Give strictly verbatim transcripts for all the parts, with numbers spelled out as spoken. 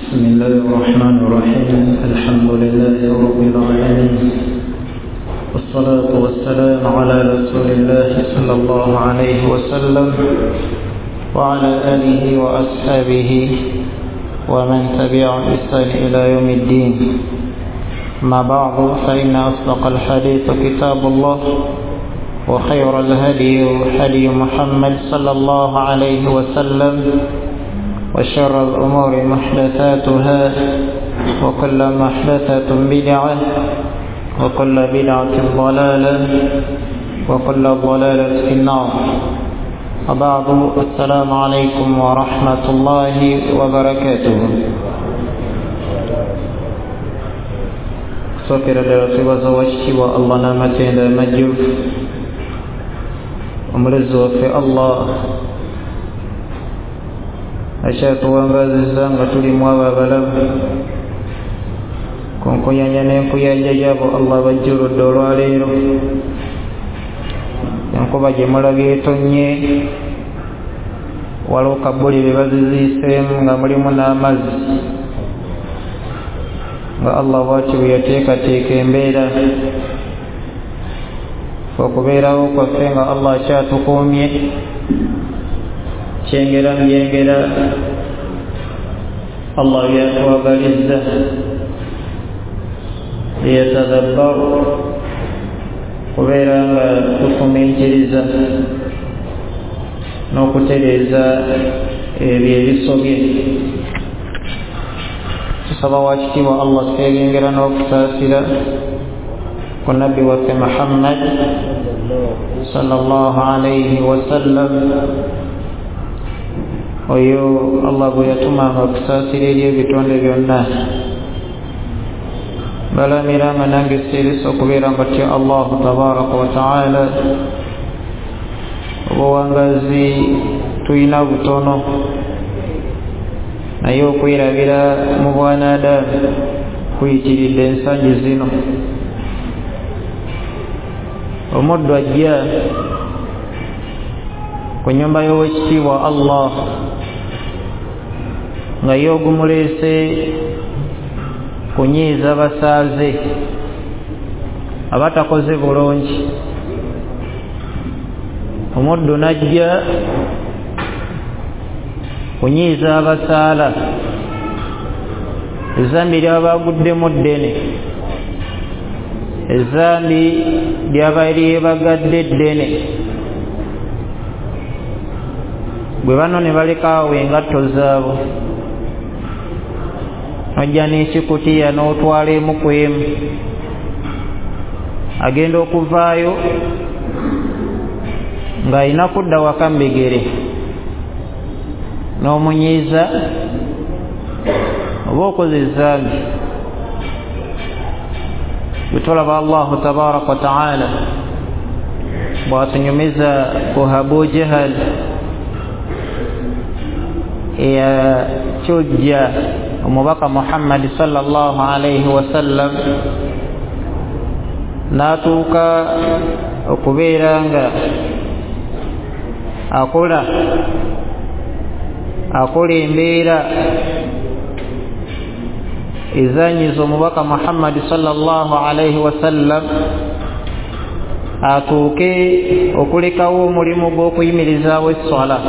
بسم الله الرحمن الرحيم. الحمد لله رب العالمين، والصلاة والسلام على رسول الله صلى الله عليه وسلم وعلى آله وأصحابه ومن تبعهم بإحسان إلى يوم الدين. ما بعد، فإن أصدق الحديث كتاب الله، وخير الهدي هدي محمد صلى الله عليه وسلم، وشر الأمور محدثاتها، وكل محدثة بدعة، وكل بدعة ضلالة، وكل ضلالة في النار. وبعد، السلام عليكم ورحمة الله وبركاته. Sokera darasi wazawashi wa Allah namatenda majuf umulezi waffe Allah akyatuwangaziza nga tulimu abo abalamu ku nkuyanya n'enkuyanja gy'abo Allah bajjuludde olwaleero. Enkuba gye mulabye etonnye, waliwo kabbuli bye baziziiseemu nga mulimu n'amazzi, nga Allah bw'ati bwe yateekateeka embeera. Okubeerawo kwaffe nga Allah akyatukuumye, kyengera mbyengera Allah byatwagalizza, liyatadabbaru, kubeera nga tufumiitiriza n'okutereeza ebyo ebisobye. Tusaba wakitiibwa Allah twegengera n'okusaasira ku nabbi waffe Muhammad sallallahu alayhi wasallam, oyo Allah gwe yatumanga okusaasira eri ebitonde byonna. Balamira nga nange sirisa okubeera mbatya Allahu tabaraka wa taala. Obuwangazi tuyina butono, naye okwirabira mu bwanadamu kuyitiridde ensangi zino. Omuddu ajja ku nnyumba y'owekitiibwa Allah nga ye ogumuleese kunyiiza basaaze abatakoze bulungi. Omuddu najja kunyiiza abasaala, ezzambi lyaba baguddemu ddene, ezzambi lyaba lyebagadde ddene. Bwe bano ne balekaawo engatto zaabo, nojja n'ekikutiya n'otwala emu ku emu, agenda okuvaayo ng'alina kudda waka mu bigere, n'omunyiiza oba okoze ezzambi. Bwe tulaba Allahu tabaraka wa taala bw'atunyumiza ku Abu Jahal eyakyojja omubaka Muhammad sallallahu alayhi wasallam, n'atuuka okubeera nga akola akola embeera ezanyiza omubaka Muhammad sallallahu alayhi wasallam, atuuke okulekawo omulimu gw'okuyimirizaawo esswala,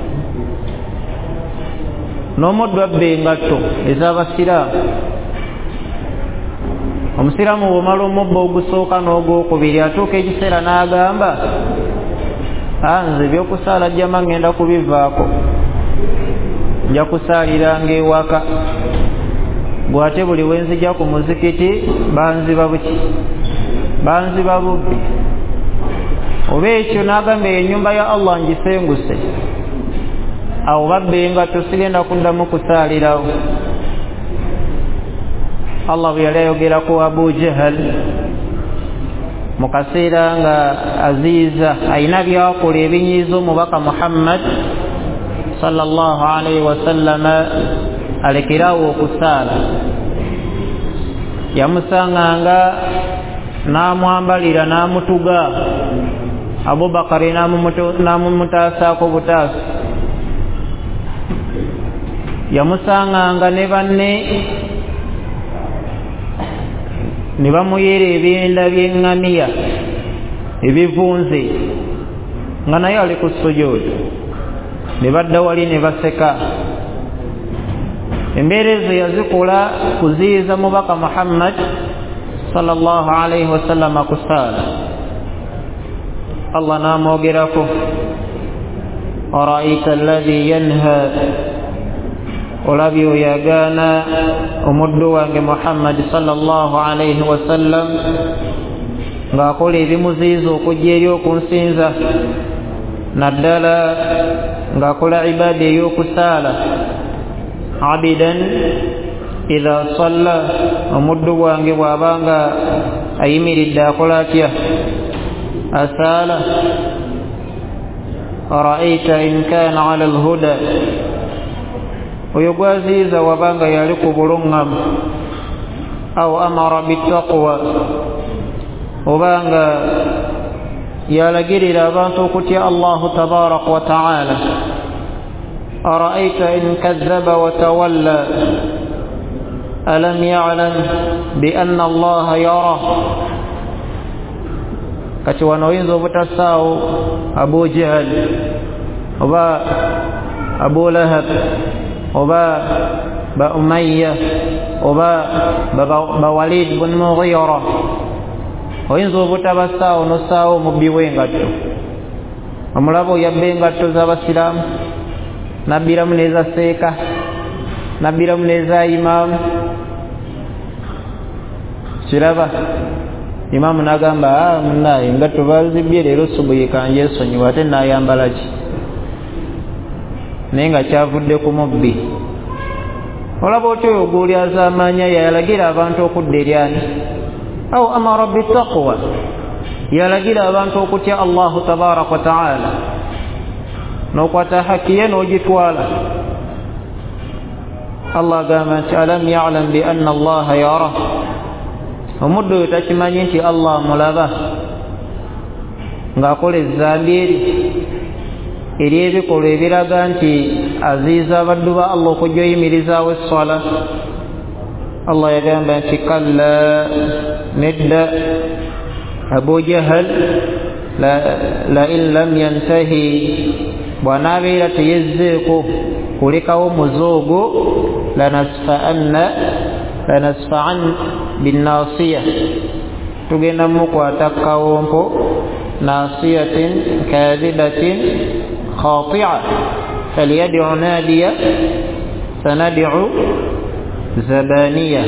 n'omuddu abba engatto ez'abasiraamu. Omusiraamu bw'omala omubba ogusooka n'ogwokubiri, atuuka ekiseera n'agamba, anze ebyokusaala jjama ngenda kubivaako, nja kusaaliranga ewaka. Bw'ate buli wenzija ku muzikiti banziba buki, banziba bubbi. Oba ekyo n'agamba ennyumba ya Allah ngisenguse, awo babba engatto, sigenda kuddamu kusaalirawo. Allah bwe yali ayogera ku Abu Jahal mu kaseera nga aziiza ayina byakola ebinyiiza omubaka Muhammad sallallahu alayhi wasallama alekerawo okusaala, yamusanganga n'amwambalira n'amutuga. Abubakari n'amumutaasaako butaasa, yamusanganga ne banne ne bamuyera ebyenda by'eŋŋamiya ebivunze nga naye ali ku sujuudi, ne badda wali ne baseka. Embeera ezo yazikola kuziyiza mubaka Muhammad sallallahu alayhi wasallam ku saala. Allah n'amwogerako, araita alladhi yanha, olabye oyagaana omuddu wange Muhammad sallallahu alayhi wasallam ng'akola ebimuziyiza okujja eri okunsinza, naddala ng'akola ibaada ey'okusaala. Abidan idha salla, omuddu wange bw'abanga ayimiridde akola atya? Asaala. Araita in kana ala alhuda, oyo gwaziyiza wabanga yali ku buluŋŋamu. Aw amara bittaqwa, obanga yalagirira abantu okutya Allahu tabaraka wa ta'ala. Araita in kazzaba wa tawalla, alam ya'lam bi anna Allaha yara. Kati wano oyinza obutasaawo Abu Jahal oba Abu Lahab oba ba Umayya oba ba Walid bin Mughira, oyinza obutabasaawo nosaawo omubbi w'engatto. Omulaba oyabba engatto z'abasiraamu, nabbiramu n'eza seeka, nabbiramu n'eza imaamu. Kiraba imaamu n'agamba, ah munnaye engatto bazibbye leero subuhi kanje esonyiwa, ate naayambala ki? Naye nga kyavudde ku mubbi. Olaba otyo oyo gw'olyaza amaanya yalagira abantu okudda eri ani? Aw amara bittaqwa, yalagira abantu okutya Allahu tabaraka wa ta'ala, n'okwata haki ye n'ogitwala. Allah agamba nti alam ya'lam bi anna Allaha yara, omuddu oyo takimanyi nti Allah mulaba ng'akola ezzambi eri eri ebikolwa ebiraga nti aziiza abaddu ba Allah okujja oyimirizaawo essala. Allah yagamba nti kalla, nedda, Abu Jahal la, la in lam yantahi, bw'anaabeera teyezzeeko kulekawo muzoogo, lanasfa'anna lanasfa'an binnaasiya, tugenda mukwata kawompo, naasiyatin kaadibatin khati'a, falyad'u naadiya sanad'u zabaniya.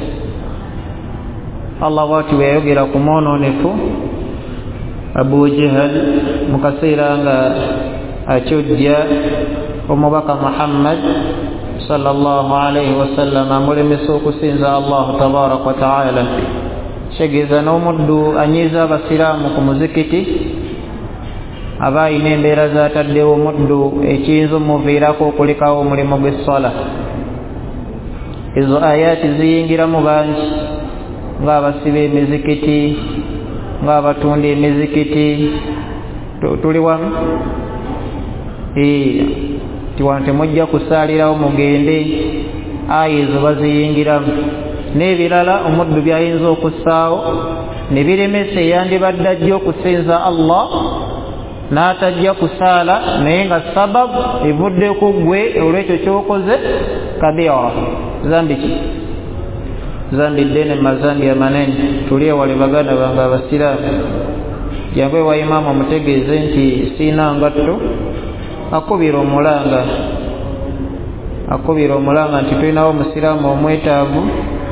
Allah bw'ati bwe yayogera ku mwonoonefu Abu Jahal mu kaseera nga akyojja omubaka Muhammad sallallahu alayhi wasallam amulemesa okusinza Allah tabaraka wa ta'ala. Kitegeeza n'omuddu anyiiza abasiraamu ku muzikiti aba ayina embeera z'ataddewo omuddu ekiyinza omuviirako okulekawo omulimu gw'essala. Ezo ayaati ziyingiramu bangi, ng'abasiba emizikiti, ng'abatunda emizikiti. Tuli wamu? Ee, tiwano temujja kusaalirawo mugende. Aya ezo baziyingiramu. N'ebirala omuddu by'ayinza okussaawo ne biremesa eyandibadde ajja okusinza Allah n'atajja kusaala, naye nga sababu evudde ku ggwe olw'ekyo ky'okoze kabira. Zambi ki? Zambi ddene mu mazambi amanene. Tuli ewale baganda bange abasiraamu, jangu ewa imaamu omutegeeze nti siina ngatto. Akubira omulanga, akubira omulanga nti tulinawo omusiraamu omwetaavu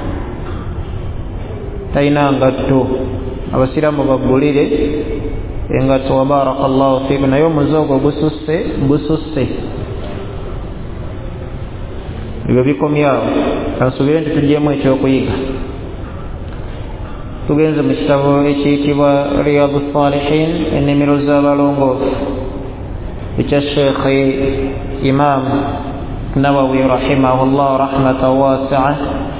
talina ngatto, abasiraamu baggulire engatto. Wa barakallahu fiikum. Naye omuzoogo gususse gususse, ebyo bikomyawo. Kansubire nti tuggyemu ekyokuyiga. Tugenze mu kitabo ekiyitibwa Riyadu Salihin, ennimiro z'abalongoofu, ekya Sheikh Imam Nawawi rahimahullah rahmatan wasi'a.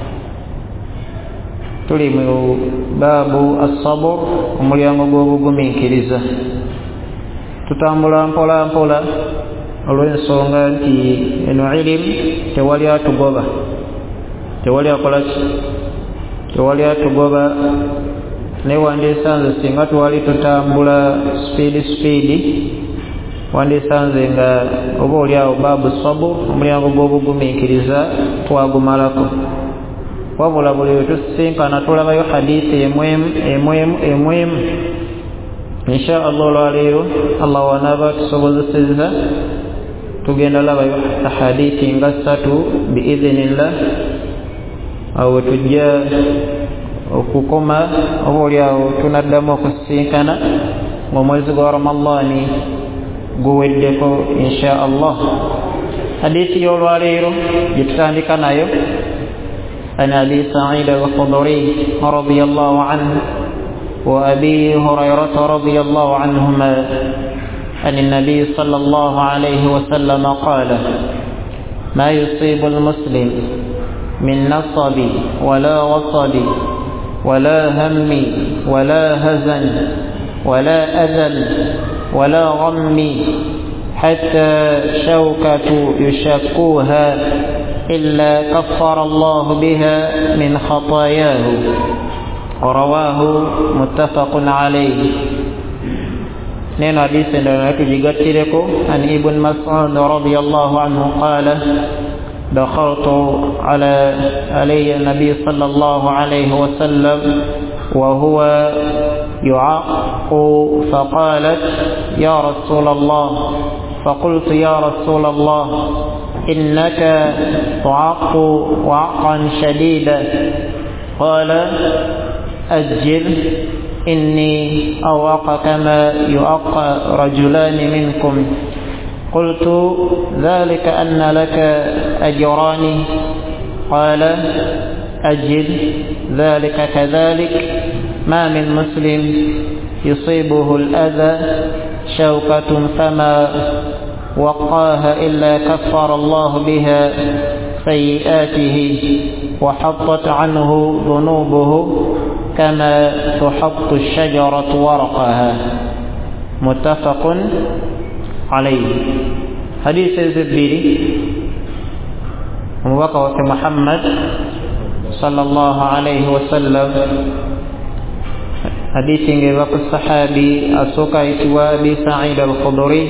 Tuli mu baabu as-sabr, omulyango gw'obugumiikiriza. Tutambula mpola mpola olw'ensonga nti eno ilimu tewali atugoba tewali akolaki tewali atugoba naye wandisanze singa twali tutambula speedi speedi wandisanze nga oba oli awo baabu sabu omulyango gw'obugumiikiriza twagumalako wabula buli we tusisinkana tulabayo hadithi emwemu emwemu emwemu insha allah olwaleero allah wanaaba tusobozesezza tugenda labayo ahadithi nga ssatu biidhinillah awo tujja okukoma oba oli awo tunaddamu okusisinkana ng'omwezi gwa ramadaani guweddeko insha allah. hadithi y'olwaleero gye tutandika nayo عن أبي سعيد الخضري رضي الله عنه وأبي هريرة رضي الله عنهما عن النبي صلى الله عليه وسلم قال ما يصيب المسلم من نصب ولا وصب ولا هم ولا هزن ولا أذل ولا غم حتى شوكة يشكوها إلا كفر الله بها من خطاياه رواه متفق عليه. نين حديث تجيغتلك عن ابن مسعود رضي الله عنه قال دخلت على علي النبي صلى الله عليه وسلم وهو يعق فقالت يا رسول الله فقلت يا رسول الله إنك تعق وعقا شديدا قال أجل إني أوق كما يؤق رجلان منكم قلت ذلك أن لك أجران قال أجل ذلك كذلك ما من مسلم يصيبه الأذى شوكة فما وقاها إلا كفر الله بها سيئاته وحطت عنه ذنوبه كما تحط الشجرة ورقها متفق عليه. حديث الزبيري وقوة محمد صلى الله عليه وسلم حديث وقت الصحابي أسوكا إتوابي سعيد الخضري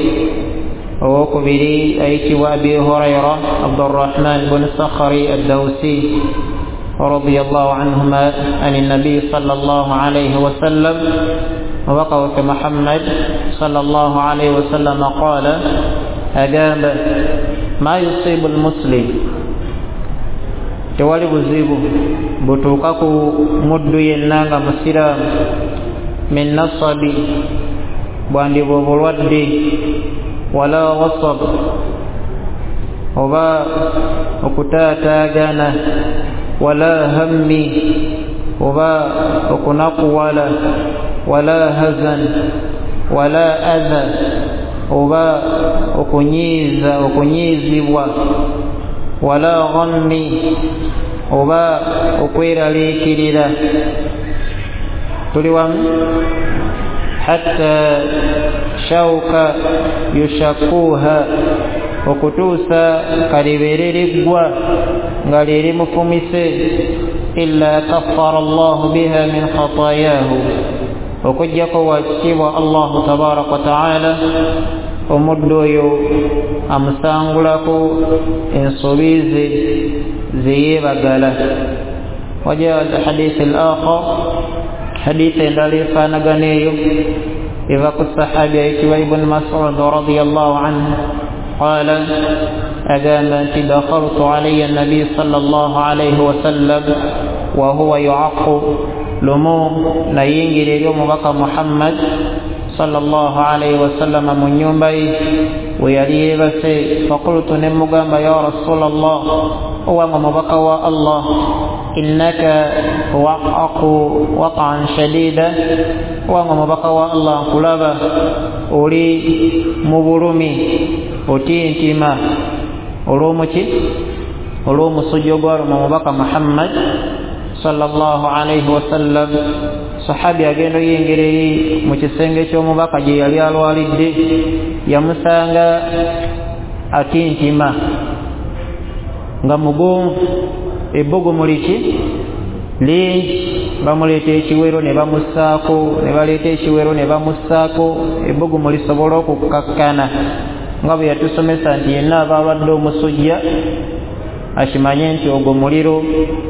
وكبري أيت وأبي هريرة عبد الرحمن بن الصخري الدوسي رضي الله عنهما عن النبي صلى الله عليه وسلم وقوة محمد صلى الله عليه وسلم قال أجاب ما يصيب المسلم tewali buzibu butuukaku muddu yenna nga musiraamu min nasabi bwandiba obulwadde wala wasab oba okutaataagana wala hammi oba okunakuwala wala hazan wala adha oba okunyiiza okunyiizibwa wala ghammi oba okweraliikirira tuli wamu hatta shauka yushakuha okutuusa kalibeereriggwa nga lyerimufumise illa kaffara allahu biha min khatayaahu okujjako wakitibwa allahu tabaraka wa taala omuddu oyo amusangulako ensobi ze zeyeebagala. wajaa alhadith alakhar hadithi endala efaanagana eyo eva ku sahabi ayitibwa ibn mas'ud radiyallahu anhu qala agamba nti dakhaltu alayya nabiy sallallahu alayhi wasallam wa huwa yu'aqqu lumu nayingira eri omubaka muhammad sallallahu alayhi wasallam mu nyumba ye we yali yeebase faqultu ne mugamba ya rasulallah owanga omubaka wa allah innaka waqaqu waqan shadida owanga omubaka wa allah nkulaba oli mu bulumi otintima olw'omuki olw'omusujja ogwaluma omubaka muhammad sallallahu alayhi wasallam. sahabi agenda oyengera eri mu kisenge ky'omubaka gye yali alwalidde yamusanga atintima nga mugonvu ebbogo muliki lingi bamuleeta ekiwero ne bamussaako ne baleeta ekiwero ne bamussaako ebbogo mulisobola okukakkana nga bwe yatusomesa nti yenna aba alwadde omusujja akimanye nti ogwo muliro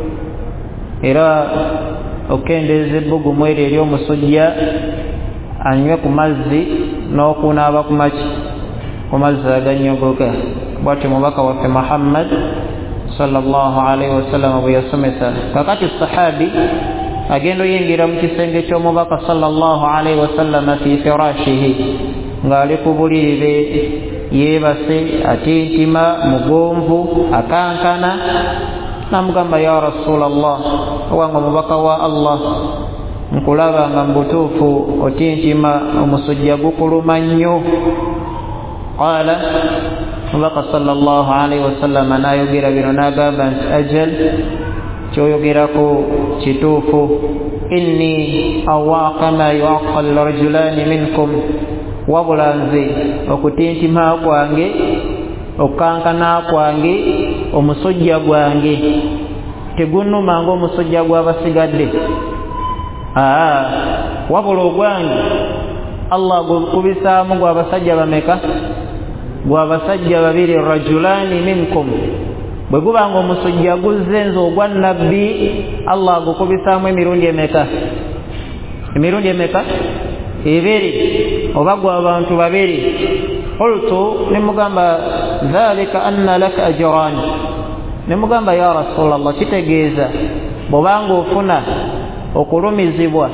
era okendeeza ebbogo mwere eri omusujja anywe ku mazzi n'okunaaba ku maki ku mazzi aganyogoga bwatyo mubaka waffe Muhammad sallallahu alaihi wasallam bwe yasomesa. Kakati sahabi agenda oyingira mu kisenge ky'omubaka sallallahu alaihi wasallam fi firashihi ng'ali ku buliri yeebase atintima mugonvu akankana namugamba ya rasulallah owange omubaka wa Allah nkulaba nga mbutuufu otintima omusujja gukuluma nnyo. Qala mubaka sallallahu alaihi wasallam n'ayogera bino n'agamba nti ajal kyoyogerako kituufu inni awaaqa ma yuwaqqa rajulani minkum wabula nze okutintima kwange okukankana kwange omusujja gwange tegunnuma ng'omusujja gw'abasigadde aa wabula ogwange Allah gukubisaamu gw'abasajja bameka gw'abasajja babiri rajulani minkum bwe guba nga omusujja guzze nze ogwa nabbi Allah agukubisaamu emirundi emeka emirundi emeka ebiri oba gw'abantu babiri. Qultu nimugamba dhalika anna laka ajrani nimugamba ya rasulallah kitegeeza bw'obanga ofuna okulumizibwa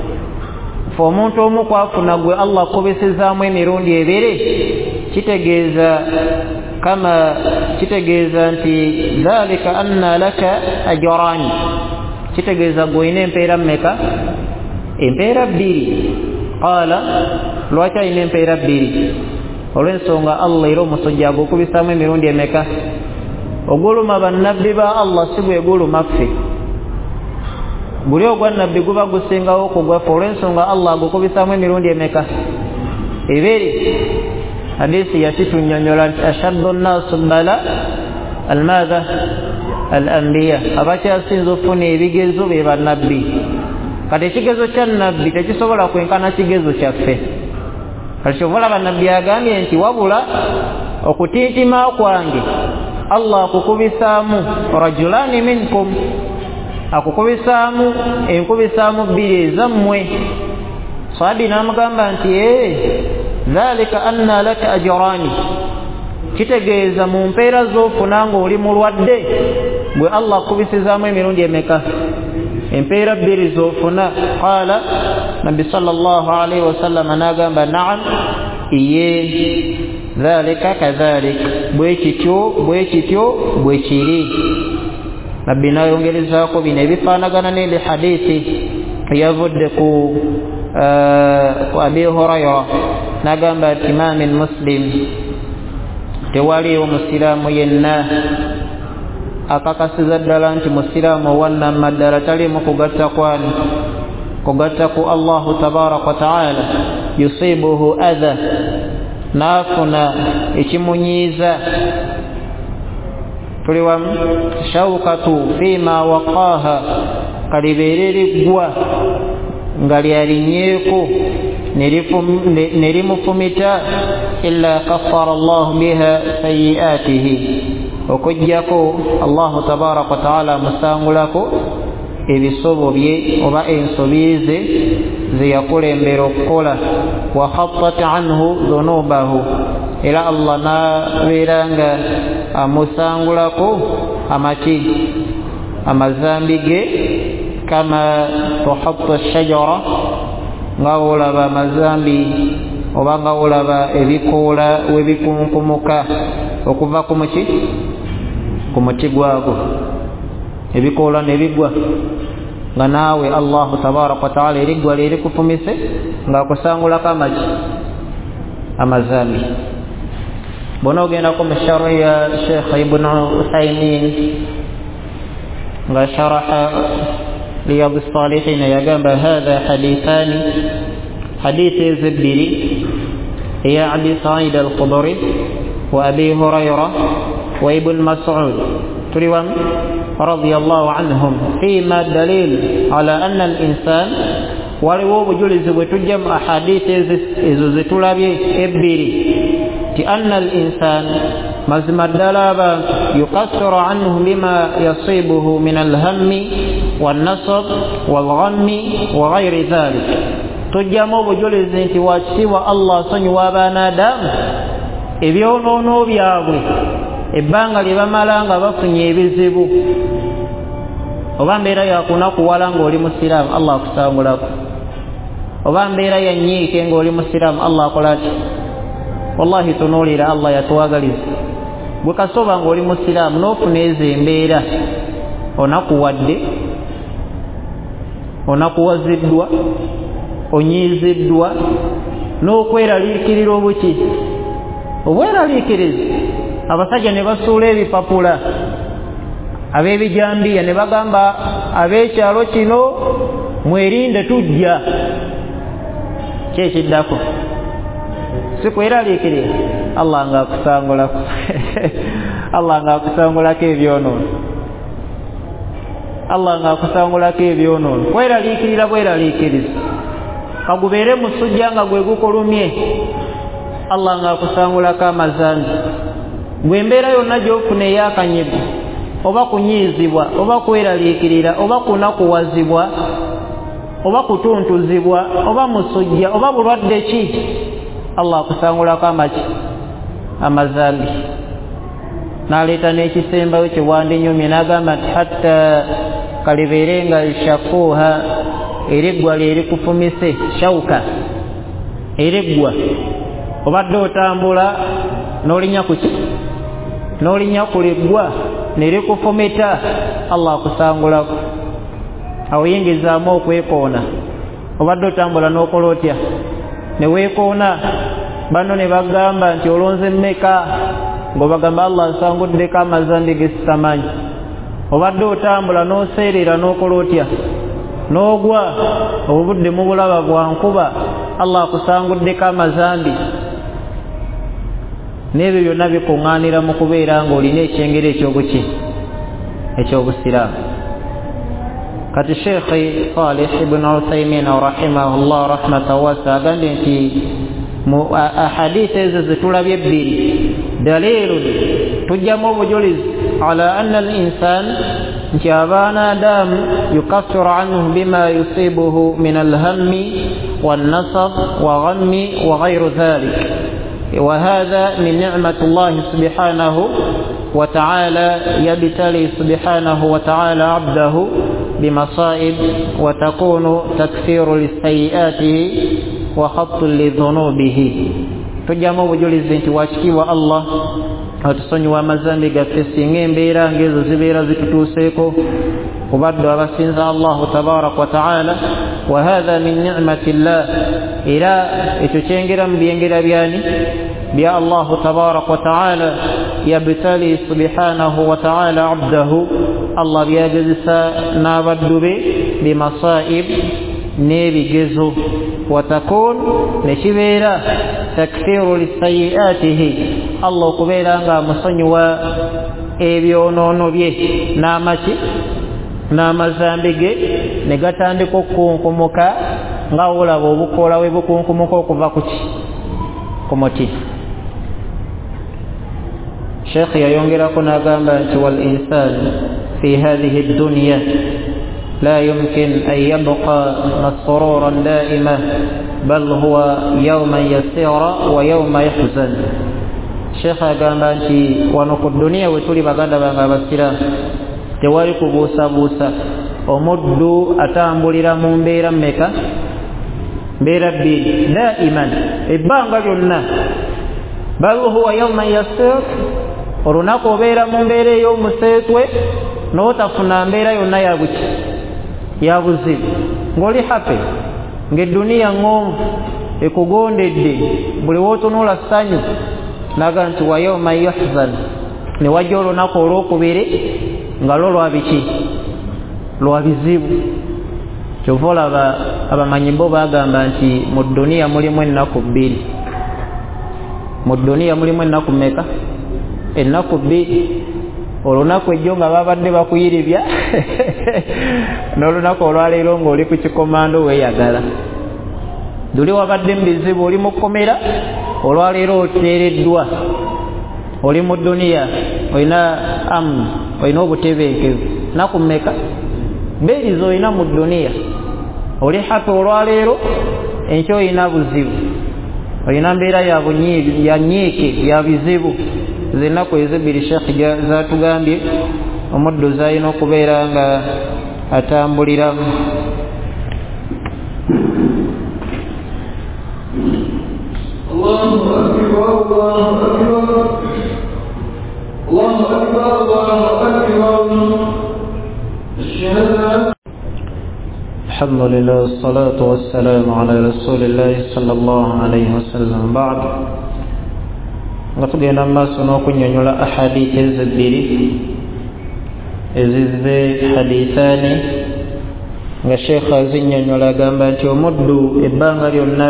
fe omuntu omu kwafuna gwe Allah akubisizaamu emirundi ebiri kitegeeza kama kitegeeza nti dhalika anna laka ajrani kitegeeza gwe olina empeera mmeka empeera bbiri. Qala lwaki alina empeera bbiri? Olw'ensonga Allah era omusujja agukubisaamu emirundi emeka oguluma bannabbi ba Allah si gwe guluma ffe buli ogwa nabbi guba gusingawo okugwaffe olw'ensonga Allah agukubisaamu emirundi emeka ebiri. Hadisi yasitunnyonnyola nti ashaddu nnaasu bala almaadha al-anbiya abakyasinza okufuna ebigezo be bannabbi kati ekigezo kya nabbi tekisobola kwenkana kigezo kyaffe kati obola bannabbi agambye nti wabula okutintima kwange Allah akukubisaamu rajulani minkum akukubisaamu enkubisaamu bbiri ezammwe. Sahabi n'amugamba nti ee dhalika anna laka ajrani kitegeeza mu mpeera z'ofuna ng'oli mulwadde bwe Allah akubisizaamu emirundi emeka empeera bbiri z'ofuna. Qala nabbi sallallahu alaihi wasallam n'agamba naam iye dhalika kadhalik bwe kityo bwe kityo bwe kiri. Nabbi n'ayongerezaako bino ebifaanagana n'eli hadithi eyavudde ku Abi Hurayra n'agamba ati ma min muslim tewali omusiraamu yenna akakasiza ddala nti musiraamu owannamma ddala taliimu kugatta kwani kugatta ku Allahu tabaraka wa taala yusibuhu adha naafuna ekimunyiiza tuli wamu shaukatu fima waqaaha kalibeere liggwa nga lyalinyeeko nerimufumita illa kaffara Allahu biha sayi'atihi okujjako Allahu tabaraka wa taala musangulako ebisobo bye oba ensobi ze ze yakulembera okukola wa khattat anhu dhunubahu era Allah nabeeranga amusangulako amaki amazambi ge kama tuhatta shajara nga olaba amazambi oba nga olaba ebikoola webikunkumuka okuva ku muki ku muti gwago ebikoola ne bigwa nga naawe Allahu tabaraka wa taala eriggwa lyeri kufumise ng'akusangulako amaki amazambi. Bona ogendako mu sharh ya Sheikh Ibn Uthaymin nga sharaha Riyadh as-Salihin yagamba hadha hadithani hadithi ezo ebbiri eya Abi Sa'id al-Khudri وأبي هريرة وابن مسعود تريوان رضي الله عنهم فيما دليل على أن الإنسان waliwo obujulizi bwe tujja mu ahadisi ezo zetulabye ebbiri ti anna al insan mazima ddala abantu yuqassiru anhu bima yasibuhu min alhammi wannasab walghammi wa ghairi dhalik tujjamu obujulizi nti wakitibwa allah asonyiwa abaanaadamu ebyonoono byabwe ebbanga lye bamala nga bafunye ebizibu oba mbeera yakunakuwala ng'oli musiraamu allah akusangulako oba mbeera yanyiike ng'oli musiraamu allah akola ati wallahi tunuulira allah yatuwagaliza bwe kasoba ng'oli musiraamu n'ofuna ezo embeera onakuwadde onakuwaziddwa onyiiziddwa n'okweraliikirira obuki obweraliikirizi abasajja ne basuula ebipapula ab'ebijambiya ne bagamba ab'ekyalo kino mwerinde tujja kyekiddako si kweraliikirira allah ng'akusangulako allah ng'akusangulako ebyonoono allah ng'akusangulako ebyonoono kweraliikirira bweraliikiriza kagubeere musujja nga gwe gukulumye allah ng'akusangulako amazambi gwe mbeera yonna gy'ofuna eyakanyego oba kunyiizibwa oba kweraliikirira oba kunakuwazibwa oba kutuntuzibwa oba musujja oba bulwadde ki allah akusangulako amaki amazambi n'aleeta n'ekisembayo kye wandinyumye n'agamba nti hatta kalibeere nga shakuuha eriggwa lyerikufumise shawuka eriggwa obadde otambula n'olinya ku ki n'olinya ku liggwa nerikufumita allah akusangulako awuyingizaamu okwekoona obadde otambula n'okola otya ne weekoona bano ne bagamba nti olonze mmeka ng'obagamba allah nsanguddeko amazambi ge sitamanyi obadde otambula n'oseerera n'okola otya n'ogwa obudde mu bulaba bwa nkuba allah akusanguddeko amazambi n'ebyo byonna bikuŋŋaanira mu kubeera ng'olina ekyengero ekyobuki ekyobusiraamu kati sheekhi salih ibn uthaymin rahimahullah rahmatan wasa agambye nti mu ahadisi ezo zetulabye ebbiri dalilun tujjamu obujulizi ala anna al insan nti abaanaadamu yukassiru anhu bima yusibuhu min alhammi wannasab wa ghammi wa ghayru dhalik وهذا من نعمة الله سبحانه وتعالى يبتلي سبحانه وتعالى عبده بمصائب وتكون تكفير لسيئاته وخط لذنوبه تجمع وجلس انت واشكي الله atusonyiwa amazambi gaffe singa embeera ng'ezo zibeera zitutuuseeko kubadde abasinza allahu tabaraka wa taala wa hatha min nicmati llah era ekyo kyengera mu byengera byani bya allahu tabaraka wa taala yabtali subhanahu wa taala abdahu allah byagezesa n'abaddu be bimasaib n'ebigezo watakun nekibeera takfiru lisayiatihi allah okubeera nga amusonyiwa ebyonoono bye n'amaki n'amazambi ge ne gatandika okukunkumuka nga olaba obukoola we bukunkumuka okuva ku ki ku muti sheekh yayongerako n'agamba nti wal insan fi hadhihi dunya لا يمكن أن يبقى مسرورا دائما بل هو يوما يسير ويوم يحزن شيخ أقام أنت ونقو الدنيا وتولي بغادا بغا بسيرا تواري كبوسا بوسا ومدو أتامبولي مبيرا ميكا مبيرا بيد دائما إبانغا جنة بل هو يوم يسير ورناكو بيرا مبيرا يوم سيتوي نوتفنا مبيرا يونا يابوتي ya buzibu ng'oli happy ng'edduniya ng'omu ekugondedde buli wootunula ssanyu naga nti wa yawma yahzan ne wajja olunaku olwokubiri nga lwo lwa biki lwa bizibu kyova olaba abamanyi bo bagamba nti mu dduniya mulimu ennaku bbiri mu dduniya mulimu ennaku mmeka? Ennaku bbiri. Olunaku ejjo nga babadde bakuyiribya n'olunaku olwaleero ng'oli ku kikomando weeyagala. Luli wabadde mu bizibu oli mu kkomera, olwaleero oteereddwa, oli mu dduniya olina amu, olina obutebenkevu. Nnaku mmeka? Bbiri z'olina mu dduniya. Oli hata olwaleero enkya olina buzibu, olina mbeera ya nyiike ya bizibu. Zennaku ez'ebbiri Sheikh zatugambye omudduzi alina okubeera nga atambuliramu. Allahu akbar, Allahu akbar, Allahu akbar, Allahu akbar. Alhamdulillah, wassalatu wassalamu ala rasulillahi sallallahu alayhi wasallam. Ba'd, nga tugenda mu maaso n'okunnyonnyola ahadithi ezibbiri ezizze hadithani nga Sheikh azinnyonnyola agamba nti omuddu ebbanga lyonna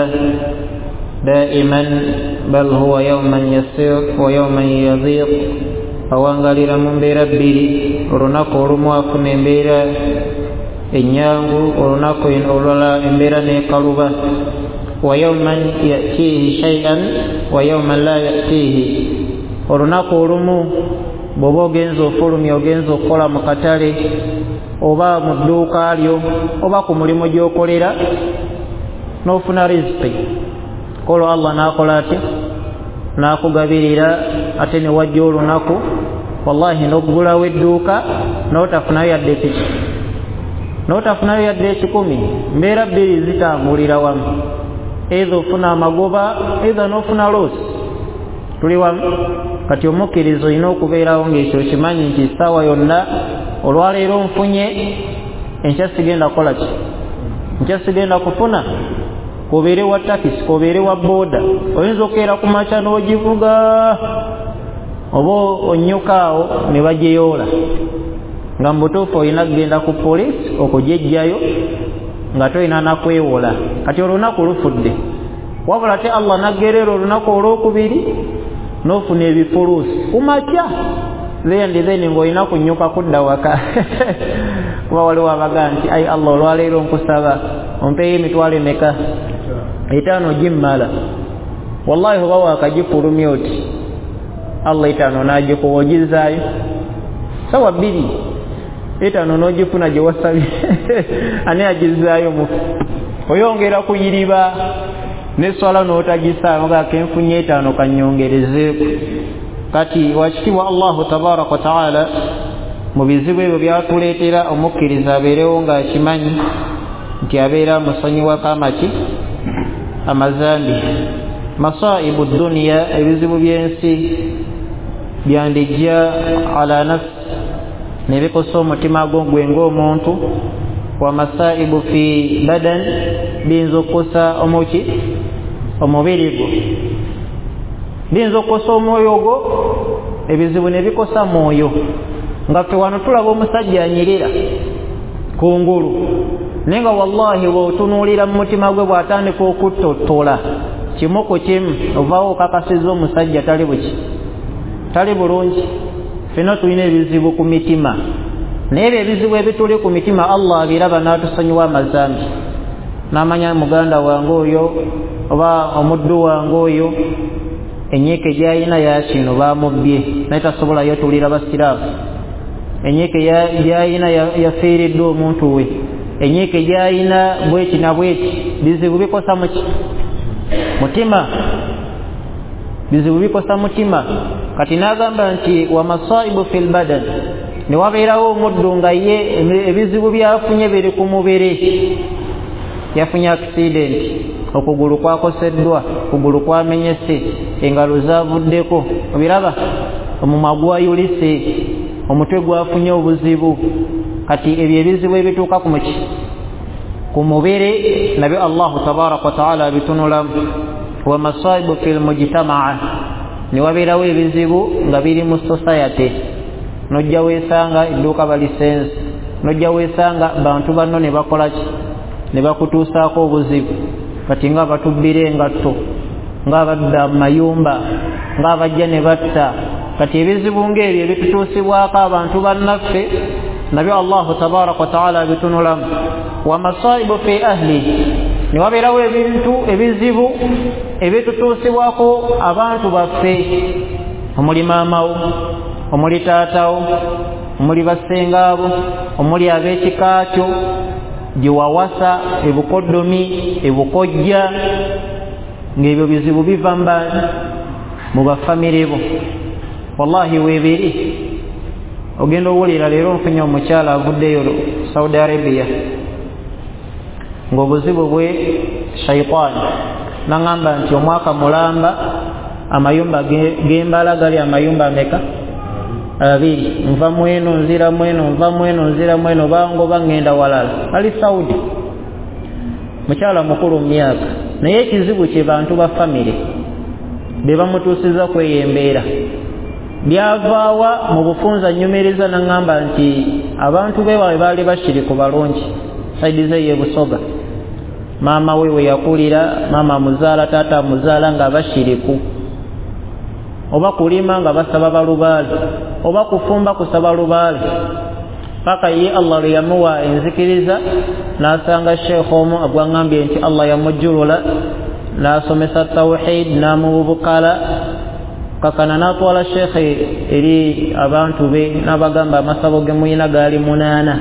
daiman bal huwa yawman yasir wa yawman yadhiq, awangalira mu mbeera bbiri. Olunaku olumu afuna embeera ennyangu, olunaku olulala embeera n'ekaluba. Wa yawman yatihi shay'an wa yawman la yatihi, olunaku olumu bw'oba ogenza ofulumya ogenza okukola mu katale oba mu dduuka lyo oba ku mulimu gy'okolera n'ofuna riziki, kolo Allah n'akola ati n'akugabirira ate ne wajja olunaku wallahi n'oggulawo edduuka n'otafunayo yadde piki, n'otafunayo yadde ekikumi. Mbeera bbiri zitambulira wamu, eitha ofuna amagoba eitha n'ofuna loosi, tuli wamu. Kati omukkirizo olina okubeerawo ng'ekyo kimanyi nti essaawa yonna olwaleero nfunye, enkya sigenda kukola ki? Enkya sigenda kufuna. Kobeere wa takisi, kobeere wa booda, oyinza okukeera ku makya n'ogivuga oba onnyukaawo ne bagyeyoola nga mu butuufu olina kugenda ku poliisi okugyejjayo nga tolina nakwewola. Kati olunaku lufudde, wabula ate Allah naggerera olunaku olwokubiri n'ofuna ebifuluusi ku makya, then then ng'olina kunnyuka kudda waka kuba waliwo abaga nti ayi Allah olwaleero nkusaba ompeeyo emitwalo emeka? Etaano gimmala. Wallahi oba wakagifulumya oti Allah etaano n'agikuwa ogizaayo sawa bbiri, etaano n'ogifuna gye wasabye ani agizaayo mufu? Oyongera kuyiriba n'eswala n'otagisaayo nga kenfunye etaano kannyongerezeeko. Kati wakitiibwa Allahu tabaraka wa taala mu bizibu ebyo byatuleetera omukkiriza abeerewo ng'akimanyi nti abeera musonyiwako amaki? Amazambi. Masaibu dduniya, ebizibu by'ensi byandijja ala nafsi ne bikosa omutima gwo gwe ng'omuntu. Wa masaibu fi badan, biyinza okukosa omuki? Omubiri gwo. Biyinza okukosa omwoyo gwo, ebizibu ne bikosa mwoyo. Nga ffe wano tulaba omusajja anyirira kungulu, naye nga wallahi bw'otunuulira mu mutima gwe bw'atandika okutottola kimu ku kimu ovaawo okakasizza omusajja tali buki? Tali bulungi. Ffenna tulina ebizibu ku mitima, naye ebyo ebizibu ebituli ku mitima Allah abiraba n'atusonyiwa amazambi, n'amanya muganda wange oyo oba omuddu wange oyo enyiike gy'alina yakino baamubbye naye tasobola yatulira basiraamu. Enyiike gy'alina yafiiriddwa omuntu we, enyiike gy'alina bweki na bweki. Bizibu bikosa muki? Mutima. Bizibu bikosa mutima. Kati n'agamba nti wa masaibu fil badan, ne wabeerawo omuddu nga ye ebizibu byafunye biri ku mubiri. Yafunye accident, okugulu kwakoseddwa, okugulu kwamenyese, engalo zaavuddeko, obiraba, omumwa gwayulise, omutwe gwafunye obuzibu. Kati ebyo ebizibu ebituuka ku muki? Ku mubiri, nabyo Allahu tabaraka wa taala abitunulamu. Wa masaibu fil mujtamaa, ne wabeerawo ebizibu nga biri mu society. Nojja weesanga edduuka balisensi, nojja weesanga bantu banno ne bakola ki? Ne bakutuusaako obuzibu. Kati nga batubbira engatto, ng'abadda mu mayumba ng'abajja ne batta. Kati ebizibu ng'ebyo ebitutuusibwako abantu bannaffe nabyo Allahu tabaraka wa taala abitunulamu. Wa masaibu fi ahli, ne wabeerawo ebintu ebizibu ebitutuusibwako abantu baffe, omuli maamawo, omuli taatawo, omuli bassengaabo, omuli ab'ekika kyo gye wawasa, ebukoddomi, ebukojja, ng'ebyo bizibu biva mbaani mu bafamire bo. Wallahi weebiri. Ogenda owulira leero nfunye omukyala avuddeyo Saudi Arabia ng'obuzibu bwe shaitaani n'aŋŋamba nti omwaka mulamba amayumba gembala gali amayumba ameka? Abiri. Nva mweno nzira mweno nva mweno nzira mweno bango bangenda walala. Ali Saudi. Mukyala mukulu mu myaka naye ekizibu kye bantu ba famire be bamutuusiza kweyembeera. Byavaawa mu bufunza nnyumiriza n'aŋŋamba nti abantu be waabwe baali bashiriku balungi saidi ze ye Busoga. Maama we we yakulira, maama muzaala taata muzaala nga bashiriku, oba kulima nga basaba balubaale, oba kufumba kusaba lubaale. Paka ye Allah lwe yamuwa enzikiriza n'asanga sheekh omu agwaŋŋambye nti Allah yamujjulula n'asomesa tawhid n'amubukala. Kakana n'atwala sheekh eri abantu be n'abagamba amasabo ge muyina gaali munaana,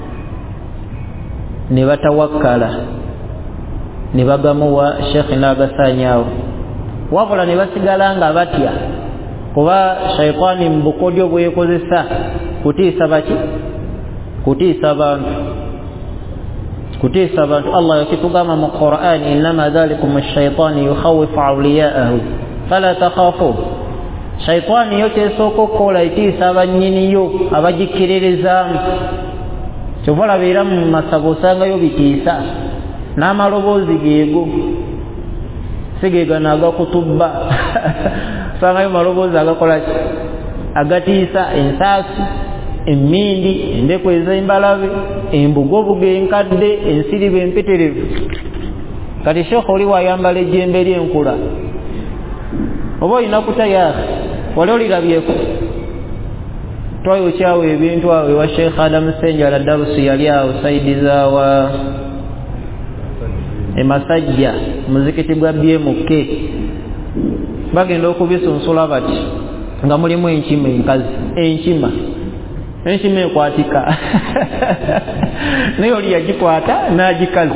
ne batawakkala ne bagamuwa sheekh n'agasaanyaawo. Wabula ne basigala nga batya, kuba shaitaani mu bukodyo bwekozesa kutiisa baki? Kutiisa bantu, kutiisa bantu. Allah yakitugamba mu Qur'an, innama dhalikum ash-shaytaani yukhawifu awliyaahu fala takhafu. Shaitaani yo kyesooka okukola etiisa abannyiniyo abagikkirirezaamu. Kyova olabeera mu masabo osangayo bitiisa n'amaloboozi geego sigegana agakutubba. Osangayo maloboozi agakola agatiisa ensaasi, emmindi, endeku ez'embalabe, embugobuga enkadde, ensiriba empitirivu. Kati sheekh oli wayambala ejjembe ly'enkula oba olina kutayaaha wali olirabyeko. Twayo okyawo ebintu awo ewa Sheikh Adam Senjala Darusi yali awo saidi zaawa emasajja muzikiti gwa B M K. Bagenda okubisunsula bati nga mulimu enkima enkazi, enkima enkima ekwatika naye oli yagikwata n'agikazi.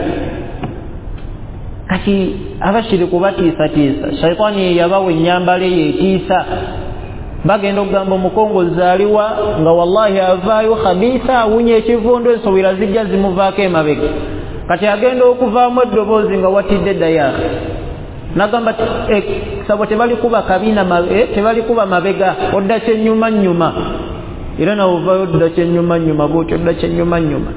Kati abashiriku batiisatiisa, shaitaani yabawa ennyambala eyo etiisa. Bagenda okugamba omukongozi aliwa nga wallahi avaayo khabisa awunya ekivundo, ensowera zijja zimuvaako emabega. Kati agenda okuvaamu eddoboozi nga watidde ddaya n'agamba sabo tebali kuba kabina, tebali kuba mabega, odda kyennyuma nnyuma. Era nawe ovaayo odda kyennyuma nnyuma bwotyo, odda kyennyuma nnyuma.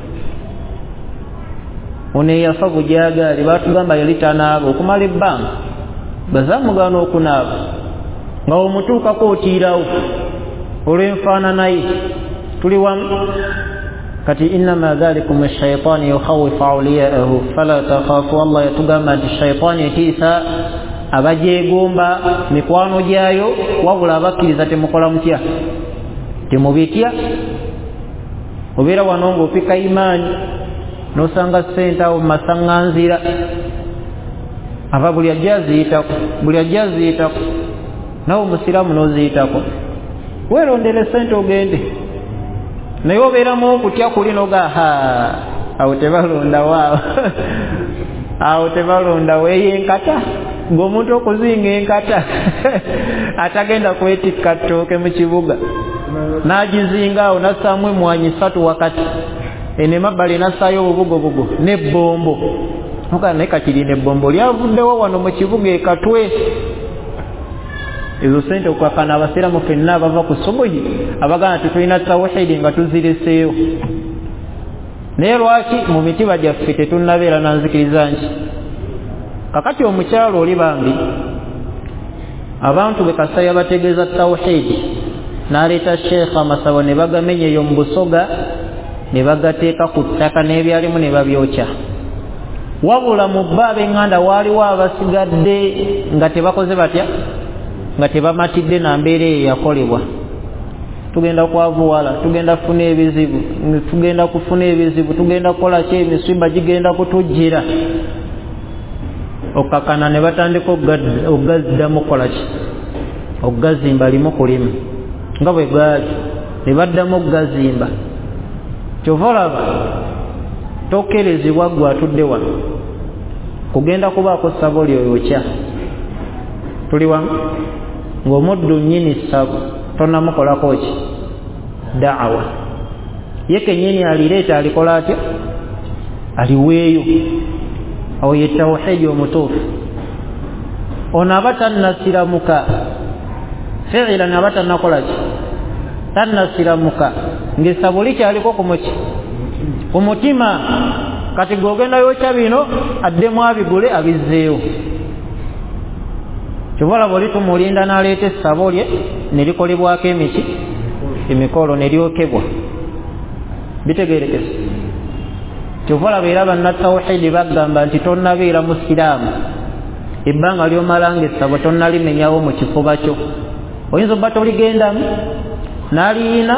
Ono eyafa bujaagaali baatugamba yali tanaaba okumala ebbanga bazamugaana okunaaba nga omutuukako otiirawo olw'enfaanana ye. Tuli wamu. Kati innama dhalikum ash-shaytaani yukhawifu awliyaahu fala takhaafu. Allah yatugamba nti shaytaani etiisa abajeegomba mikwano gyayo, wabula abakkiriza temukola mutya? Temubitya. Obeera wano ng'opika imaani n'osanga ssente awo mu masaŋŋanzira, aba buli ajja aziyitako, buli ajja aziyitako, nawe omusiraamu n'oziyitako. Weerondere ssente ogende. Naye obeeramu okutya kuli noga ha awo tebalondawo awo awo tebalondawo eyo enkata, ng'omuntu okuzinga enkata atagenda kwetikka ttooke mu kibuga n'agizinga awo nassaamu emwanyi ssatu wakati, ene mabbali nassaayo obubugobugo n'ebbombo. Muka naye kakiri n'ebbombo lyavuddewo wano mu kibuga ekatwe. Ezo ssente okukakana abasiraamu ffenna abava ku subuhi abagana nti tulina tawhidi nga tuzireseeyo. Naye lwaki mu mitiba gyaffe tetunnabeera nanzikiriza nti kakati omukyalo oli bambi abantu bekasa yabategeeza tawhidi n'aleeta sheekha amasabo ne bagamenya eyo mu Busoga ne bagateeka ku ttaka n'ebyalimu ne babyokya. wabula mu bba ab'eŋŋanda waaliwo abasigadde nga tebakoze batya nga tebamatidde na mbeera eyo yakolebwa. Tugenda kwavuwala, tugenda kufuna ebizibu, tugenda kufuna ebizibu, tugenda kukola ki, emisumba gigenda kutujjira. Okakana ne batandika okugaziddamu kukola ki, okugazimba limu ku limu nga bwe gaali, ne baddamu okugazimba. Kyova olaba tokkerezebwa gwe atudde wano kugenda kubaako ssabo lyoyokya. Tuli wamu ng'omuddu nnyini ssabo tonnamukolako ki da'awa, ye kennyini alireeta alikola atya, aliweeyo. Awo ye tawhiidi omutuufu. Ono aba tannasiramuka fiilan, aba tannakola ki, tannasiramuka ng'essabo likyaliko ku muki, ku mutima. Kati gogenda yokya bino addemu abigule abizzeewo. Kyobala bwe tumulinda n'aleeta essabo lye ne likolebwako emiki emikolo ne lyokebwa. Bitegeerekese. Kyobala beera bannatawhiidi bagamba nti tonnabeera musiraamu ebbanga ly'omala ng'essabo tonnalimenyawo mu kifuba kyo. Oyinza obba toligendamu n'aliyina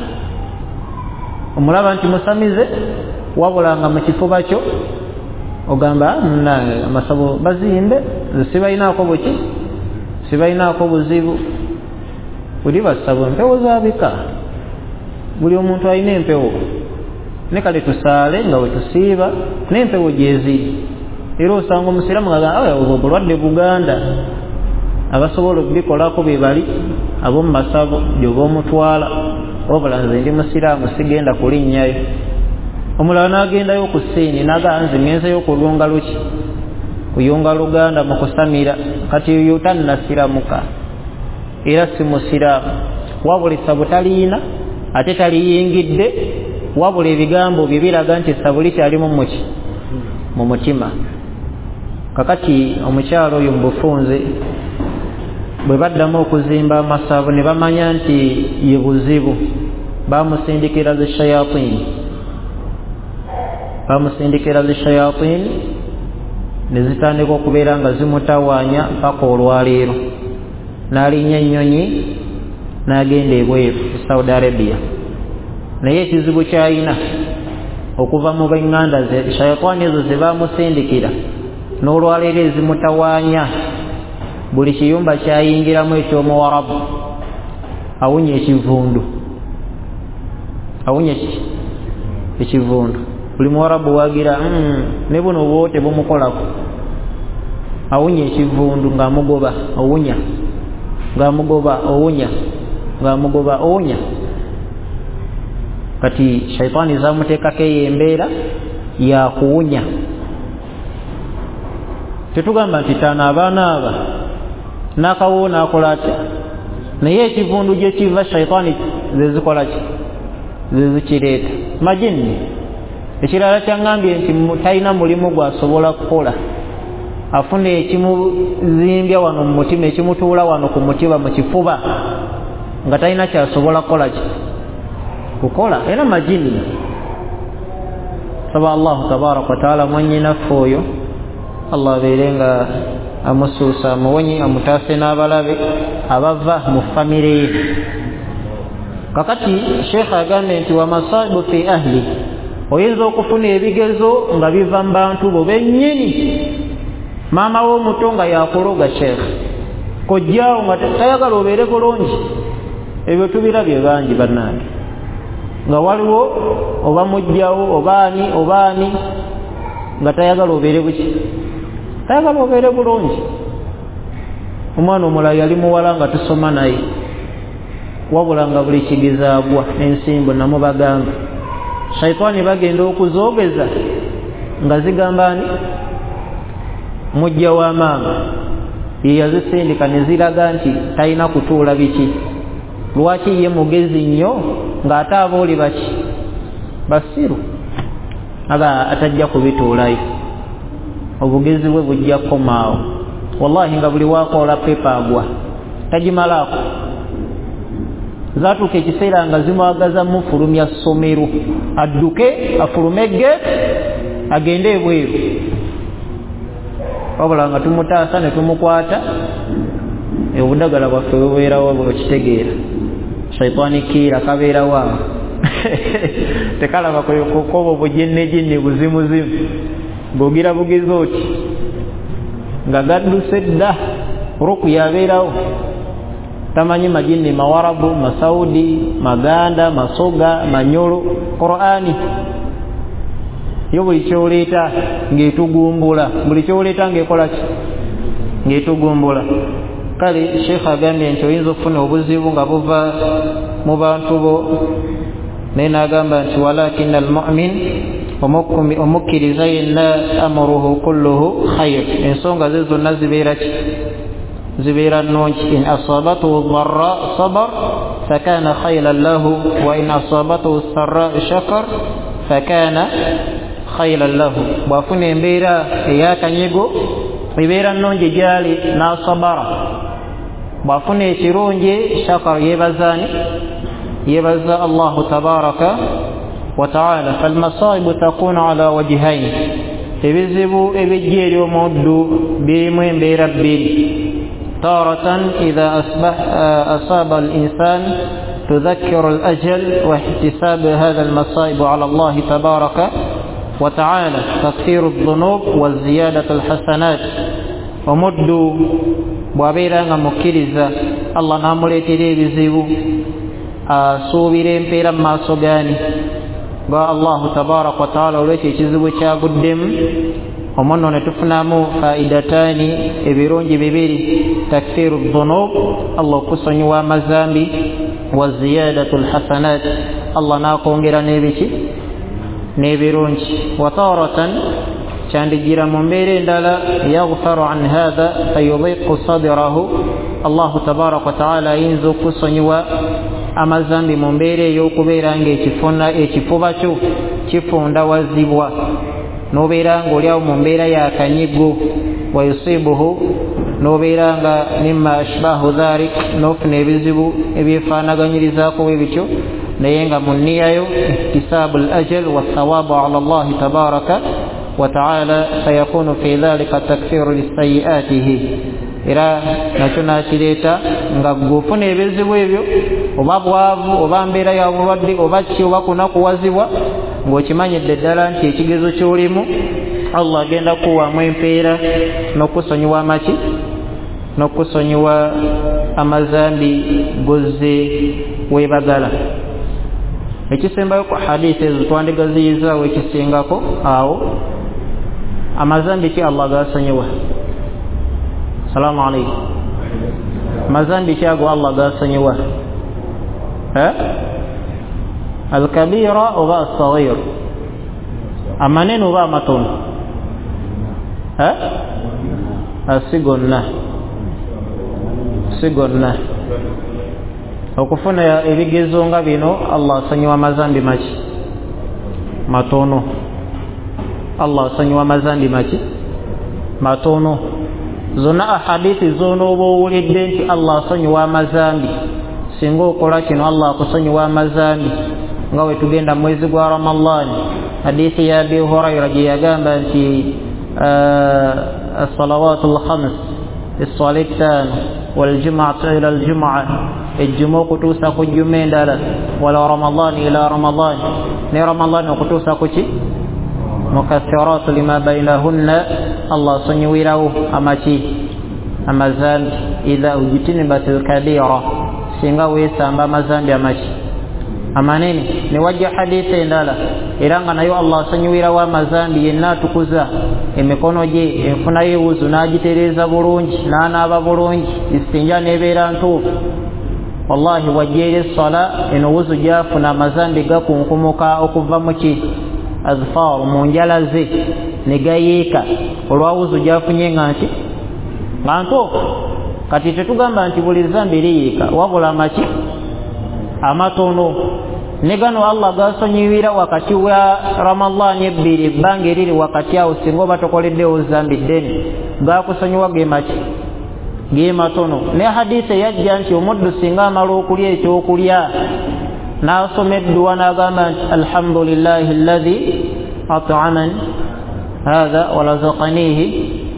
omulaba nti musamize, wabula nga mu kifuba kyo ogamba munnange amasabo bazimbe, nze sibalinaako buki, sibalinaako buzibu. Buli basabo empewo zaabika, buli omuntu alina empewo. Ne kale tusaale nga bwe tusiiba n'empewo gyeziri. Era osanga omusiraamu ng'agamba obwo bulwadde Buganda, abasobola okubikolako be bali ab'omu masabo gy'oba omutwala, wabula nze ndi musiraamu sigenda kulinnyayo. Omulala n'agendayo ku Siini n'agamba nze ngenzeyo okulunga luki, kuyunga Luganda mu kusamira. Kati oyo tannasiramuka era si musiraamu, wabula essabo taliyina ate taliyingidde, wabula ebigambo bye biraga nti essabo likyalimu muki, mu mutima. Kakati omukyalo oyo mu bufunze bwe baddamu okuzimba amasabo ne bamanya nti ye buzibu, bamusindikira zi shayatini, bamusindikira zi shayatini ne zitandika okubeera nga zimutawaanya paka olwaleero. N'alinnya ennyonyi n'agenda ebweru Saudi Arabia. Naye ekizibu ky'alina okuva mu b'eŋŋanda ze shayatani ezo ze bamusindikira n'olwaleero ezimutawaanya, buli kiyumba kyayingiramu eky'omuwarabu awunya ekivundu, awunya ekivundu. Buli muwarabu wagira mm, ne buno bwote bumukolako, awunya ekivundu ng'amugoba owunya, ng'amugoba owunya, ng'amugoba owunya. Kati shaitani zamuteekako eyo embeera ya kuwunya. Tetugamba nti taana abaana aba n'akawo n'akola atya, naye ekivundu gye kiva shaitani ze zikola ki, ze zikireeta. Majini ekirala kyangambye nti talina mulimu gw'asobola kukola, afuna ekimuzimbya wano mu mutima, ekimutuula wano ku mutima mu kifuba, nga talina kyasobola kukola ki, kukola. Era majini saba Allahu tabaraka wa taala mwennyinaffe oyo Allah abeere nga amusuusa amuwonye, amutaase n'abalabe abava mu famire ye. Kakati Sheikh agambye nti wa masaibu fi ahli, oyinza okufuna ebigezo nga biva mu bantu bo bennyini. Maama w'omuto nga yakuloga Sheikh, kojjaawo nga tayagala obeere bulungi. Ebyo tubirabye bangi bannange, nga waliwo oba mujjawo obaani obaani nga tayagala obeere buki, tayagala obeere bulungi. Omwana omulala yali muwala nga tusoma naye, wabula nga buli kigezaagwa ensimbu namubagamba shaitani bagenda okuzoogeza nga zigamba ani, mujja wa maama ye yazisindika ne ziraga nti talina kutuula biki. Lwaki ye mugezi nnyo ng'ate aba oli baki, basiru, aga atajja kubituulayo, obugezi bwe bujja kukomaawo. Wallahi nga buli waakoola pepa agwa tagimalaako. Zaatuuka ekiseera nga zimwagaza mufulumya ssomero, adduke afulume geeti agende ebweru. wabula nga tumutaasa ne tumukwata obudagala bwaffe bubeerawo bwekitegeera shaitaani kiira kabeerawo awo tekalaba kukoba obujennejenne buzimuzimu bwogira bugezo oti nga gadduse dda ruku yabeerawo tamanyi majinni mawarabu masaudi maganda masoga manyolo Qur'ani yo buli kyoleeta ng'etugumbula buli kyoleeta ng'ekola ki ng'etugumbula kale Sheikh agambye nti oyinza okufuna obuzibu nga buva mu bantu bo naye n'agamba nti walakina almu'min omukkiriza yenna amuruhu kulluhu khayr ensonga ze zonna zibeera ki zibeera nnungi in asabatuhu dharra sabar fakana khayran lahu wa in asabatuhu sarra shakar fakana khayran lahu bwafuna embeera ey'akanyigo ebeera nnungi gyali n'asabara bwafuna ekirungi shakar yeebazaani yeebaza allahu tabaraka wa ta'ala falmasaibu takunu ala wajihain ebizibu ebijja eri omuddu birimu embeera bbiri taratan idha asbah asaba al-insan tudhakkiru al-ajal wa ihtisab hadha al-masaib ala allah tabaraka wa ta'ala takfiru adh-dhunub wa ziyadatu al-hasanat omuddu bwabeera nga mukkiriza allah n'amuleetera ebizibu asuubira empeera mu maaso gaani ga allahu tabaraka wa ta'ala olwekyo ekizibu kyaguddemu omuno ne tufunamu faidataani ebirungi bibiri takfiru dhunub allah okusonyiwa amazambi wa ziyadatu alhasanat allah n'akwongera n'ebiki n'ebirungi wa taratan kyandigira mu mbeera endala yaghfaru an hadha fayudhiqu sadrahu allahu tabaraka wa ta'ala ayinza okusonyiwa amazambi mu mbeera ey'okubeera ng'ekifuna ekifuba kyo kifundawazibwa n'obeera ng'oliawo mu mbeera yakanyigo wa yusibuhu n'obeera nga mimma ashbahu dhalik n'ofuna ebizibu ebyefaanaganyirizaako bwe bityo naye nga mu nniyayo ihtisaabu al ajal wathawaabu ala allahi tabaraka wa ta'ala fayakunu fi dhalika takfiru lisayi'atihi era nakyo nakireeta nga gufuna ebizibu ebyo oba bwavu oba mbeera ya bulwadde oba ki oba kunakuwazibwa ng'okimanyidde ddala nti ekigezo ky'olimu allah agenda kuwaamu empeera n'okusonyiwa amaki n'okusonyiwa amazambi gozze weebagala ekisembayo ku hadiisi ezo twandigaziyizaawo ekisingako awo amazambi ki allah gasonyiwa salaamu alaykum amazambi ki ago allah gasonyiwa eh alkabira oba alsaghir amanene oba amatono eh asigonna sigonna okufuna ebigezo nga bino allah asonyiwa amazambi maki matono allah asonyiwa amazambi maki matono zonna ahadithi z'onooba owulidde nti allah asonyiwa amazambi singa okola kino allah akusonyiwa amazambi nga we tugenda mwezi gwa ramadani hadithi ya abi hurayra gye yagamba nti as-salawatu al-khams as-salat ttaano waljumuatu ila aljumua ejjuma okutuusa ku jjuma endala wala ramadani ila ramadani ne ramadani okutuusa ku ki mukathiratu lima bainahunna allah asonyiwirawo amaki amazambi idha ujtinibat alkabira singa weesamba amazambi amaki amanene ne wajja hadithi endala era nga nayo allah asonyiwirawo amazambi yenna atukuza emikono gye enfuna y'ewuzu n'agitereeza bulungi n'anaaba bulungi istinja n'ebeera ntuufu wallahi wajja eri essala eno wuzu gyafuna amazambi gakunkumuka okuva mu ki azfar mu njala ze ne gayiika olwawuzu gyafunye nga nti nga ntuufu kati tetugamba nti buli zambi liyiika wabula amaki amatono ne gano allah gasonyiwira wakati wa ramadani ebbiri ebbanga eriri wakati awo singa oba tokoleddewo zambi ddene gakusonyiwa ge maki ge matono ne hadisi yajja nti omuddu singa amala okulya ekyokulya n'asoma edduwa n'agamba nti alhamdulillahi alladhi at'amani hadha wa razaqanihi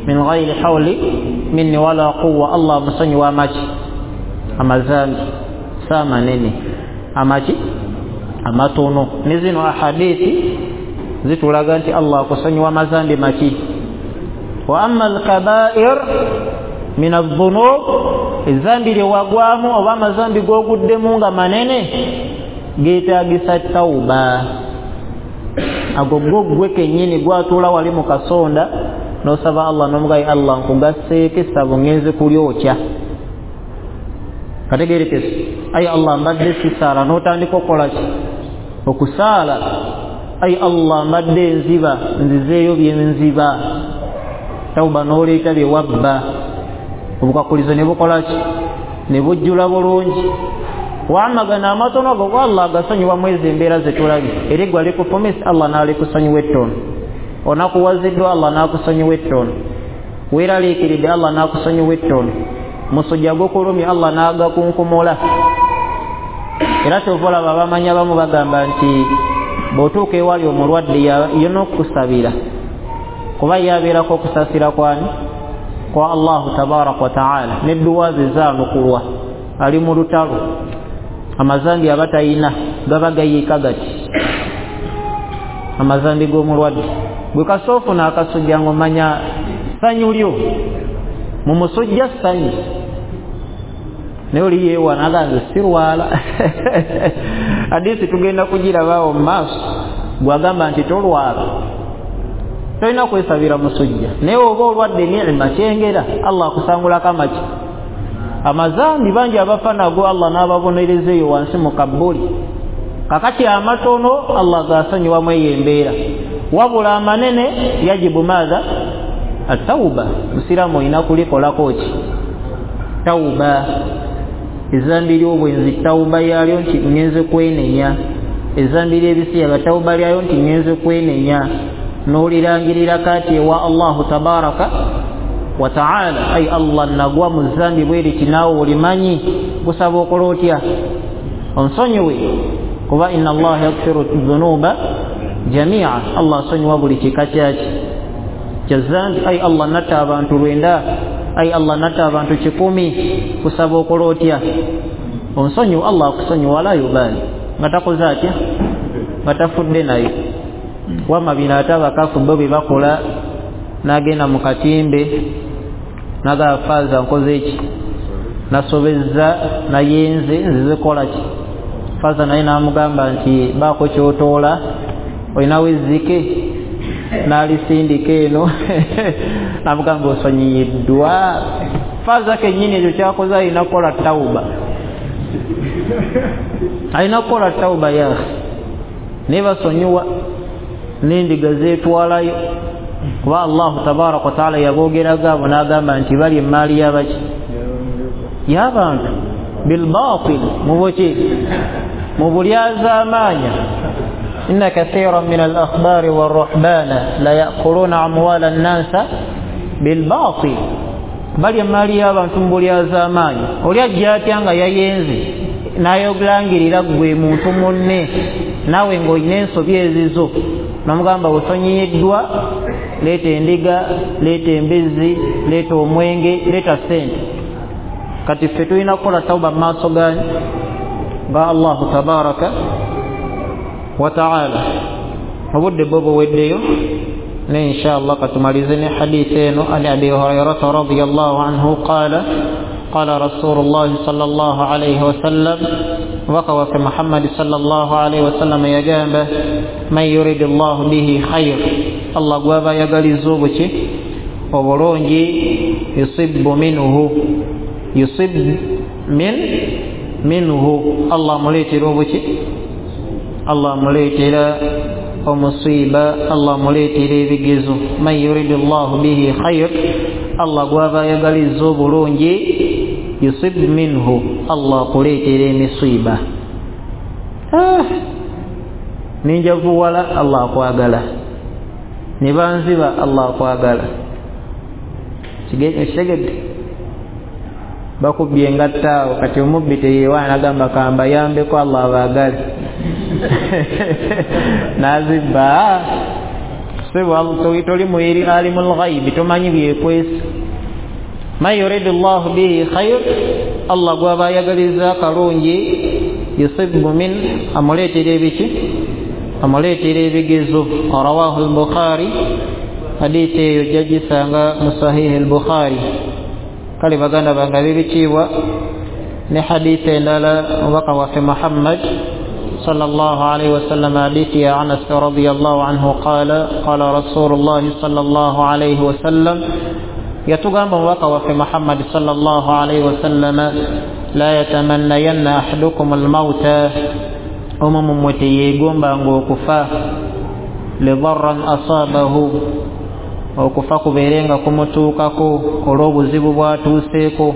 min ghairi hawli minni wala quwwa. Allah musonyi wa machi amazambi sama nene amachi amatono. Nizino ahadithi zitulaga nti Allah akusonyi wa mazambi machi. Wa amma al-kaba'ir min adh-dhunub, ezambi liwagwamu oba amazambi goguddemu nga manene geetagisa tauba. Ago gogwe kenyini gwatula wali mu kasonda n'osaba Allah n'omugayi Allah nkugasseeko essabo ngenze kulyokya. Kategeerekese ayi Allah mbadde sisaala n'otandika okukola ki okusaala. Ayi Allah mbadde nziba nzizeeyo bye nziba. Tauba n'oleeta bye wabba obukakulizo ne bukola ki ne bujjula bulungi. Wamagana amatono ago Allah agasonyiwa mwezi embeera zetulabye. Eri gwe ali kufumisa Allah n'alikusonyiwa ettono. Onakuwaziddwa Allah n'akusonyiwa ettono. Weeraliikiridde Allah n'akusonyiwa ettono. Musujja gw'okulumya Allah n'agakunkumola. Era kyova olaba abamanyi abamu bagamba nti bw'otuuka ewali omulwadde yonna okukusabira kuba yabeerako okusasira kwani kwa Allahu tabaraka wa ta'ala. N'edduwa ze zaanukulwa. Ali mu lutalo amazambi abatayina gaba gayiika gati. Amazambi g'omulwadde bwe kasoofu n'akasujja ng'omanya ssanyu lyo mu musujja ssanyu naye oli yeewa naganze sirwala. Hadiisi tugenda kugirabaawo mu maaso gwagamba nti tolwala tolina kwesabira musujja. Naye oba olwadde ni'ima kyengera Allah akusangulako amaki amazambi bangi abafa nago Allah n'ababonerezeeyo wansi mu kabbuli. Kakati amatono Allah gasonyiwamu eyo embeera. Wabula amanene yajibu maadha at-tauba. Musiramu olina kulikolako ki tauba. Ezambi ly'obwenzi tauba yalyo nti ngenze kwenenya. Ezambi ly'ebisiyaga tauba lyayo nti ngenze kwenenya. N'olirangirira kati ewa Allahu tabaraka wa ta'ala. Ay Allah nagwa mu zambi bweri kinaawo olimanyi gusaba okola otya onsonyiwe kuba inna Allah yaghfiru dhunuba jami'a. Allah asonyiwa buli kika kyaki kya zambi. Ay Allah natta abantu lwenda. Ay Allah natta abantu kikumi kusaba okola otya onsonyiwe. Allah akusonyiwa la yubali nga takoze atya nga tafudde nayo. Wama bino ate abakafu bo bye bakola n'agenda mu katimbe n'agafaaza nkoze eki nasobezza nayenze nzize kola ki. Faaza naye n'amugamba nti baako kyotoola olinawo ezzike n'alisindika eno. N'amugamba osonyiyiddwa. Faaza kennyini ekyo kyakoze alina kukola tauba. Alina kukola tauba yaahe naye basonyiwa n'endiga zeetwalayo kuba Allahu tabaraka wa ta'ala yaboogeraga abo n'agamba nti bali emaali y'abaki y'abantu bilbatil mu buki mu bulyazaamaanya. inna kathiran min al-akhbari war-ruhbana la ya'kuluna amwala an-nasa bilbatil. Bali emaali y'abantu mu bulyazaamaanya. Oli ajja atya nga yayenze n'ayogulangirira gwe muntu munne naawe ng'olina ensobi ezizo n'omugamba osonyiyiddwa leeta endiga leeta embizzi leeta omwenge leeta sente. Kati ffe tulina kukola tauba mu maaso gani ga Allahu tabaraka wa ta'ala. Obudde bwo buweddeyo ne inshallah katumalize ne hadithi eno. Ani Abi Hurairata radiyallahu anhu qala qala Rasulullah sallallahu alayhi wa sallam وقوى في محمد صلى الله عليه وسلم يجابه من يريد الله به خير الله قوابا يقال الزوبك وبرونجي يصب منه يصب من منه الله مليت روبك الله مليت لا ومصيبة الله مليت لي بجزو من يريد الله به خير الله قوابا يقال الزوبرونجي يصب منه الله قليت لي مصيبة. آه نجفو ولا الله قواقلا نبانزبا الله قواقلا shiged bakubye ngattaawo kati omubbi teyeewaana agamba kamba yambeko Allah baagale nazibba. sebo toli muiri alimul ghaibi tomanyi byekwesi ma yuridu Allah bihi khair Allah gwaba yagaliza kalungi yusibbu min amuletere biki amuletere bigezo rawahu al-Bukhari hadithi eyo jagisanga mu sahih al-Bukhari kale baganda bangabe bikiwa ne hadithi endala waka wa Muhammad sallallahu alayhi wa sallam hadithi ya Anas radiyallahu anhu qala qala Rasulullah sallallahu alayhi wa sallam yatugamba waka wa Muhammad sallallahu alayhi wa sallam la yatamannayanna ahadukum al-mauta umum mwete gomba ngokufa li dharran asabahu okufa kuberenga kumutukako olwobuzibu bwatuseeko